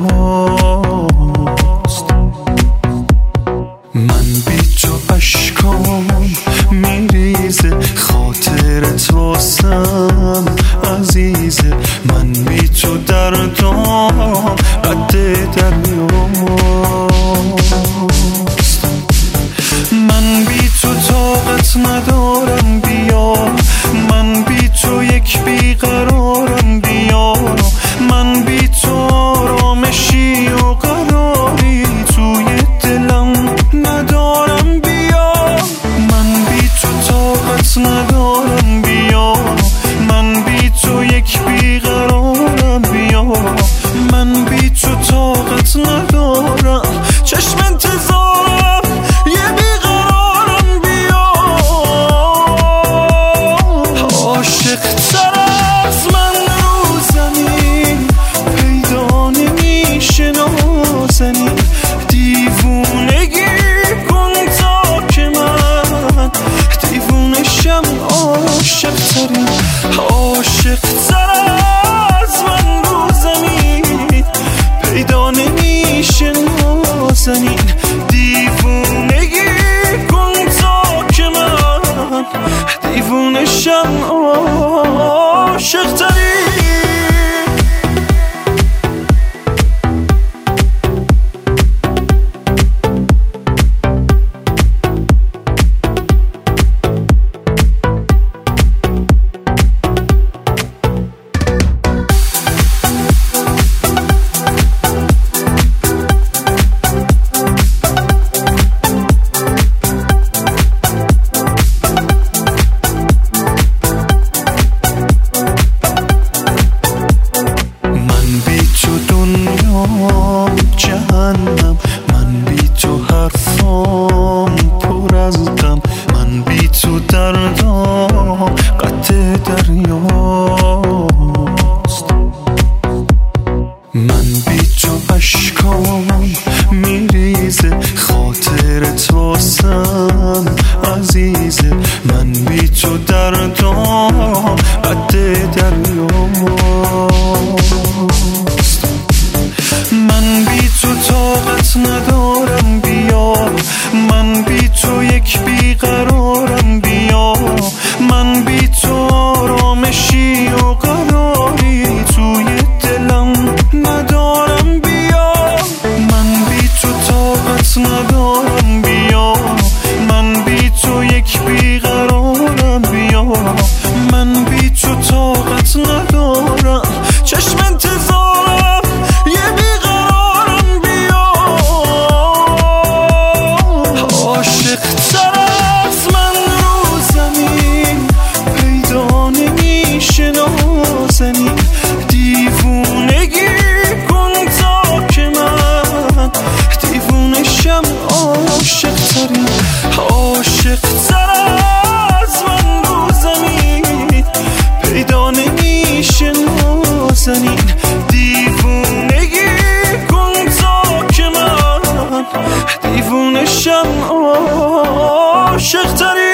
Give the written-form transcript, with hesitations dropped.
من بی تو اشکام میریزه، خاطرت واسم عزیزه. من بی تو دردام قد دریاست. من بی تو طاقت ندارم بیا، من بی تو یک بیقرارم بیا. من بی تو آرامشی و قراری توی دلم ندارم بیا. من بی تو طاقت ندارم بیا، من بی تو یک بیقرارم بیا. من بی تو طاقت ندارم، چشم انتظارم یه بیقرارم بیا. عاشق تر از من رو زمین پیدا نمیشه نازنین. دیوونگی کن تا که من دیوونشم. عاشق ترین، عاشق تر از من رو زمین پیدا نمیشه نازنین. دیوونگی کن تا که من دیوونشم. عاشق ترین. جهنم، من بی تو حرفام پر از غم. من بی تو دردام قد دریاست. من بی تو اشکام میریزه، خاطرت واسم عزیزه. من بی تو دردام قد دریاست. من بی تو طاقت ندارم بیا، من بی تو یک بیقرارم بیا. من بی تو آرامشی و قراری توی دلم ندارم بیا. من بی تو طاقت ندارم بیا، من بی تو یک بیقرارم بیا. من بی تو طاقت ندارم، چشم انتظارم یه بیقرارم بیا. عاشق تر از من رو زمین پیدا نمیشه نازنین. دیوونگی کن تا که من دیوونشم. عاشق ترین، عاشق تر از من رو زمین پیدا نمیشه نازنین. دیوونگی کن تا که من دیوونشم. عاشق ترین.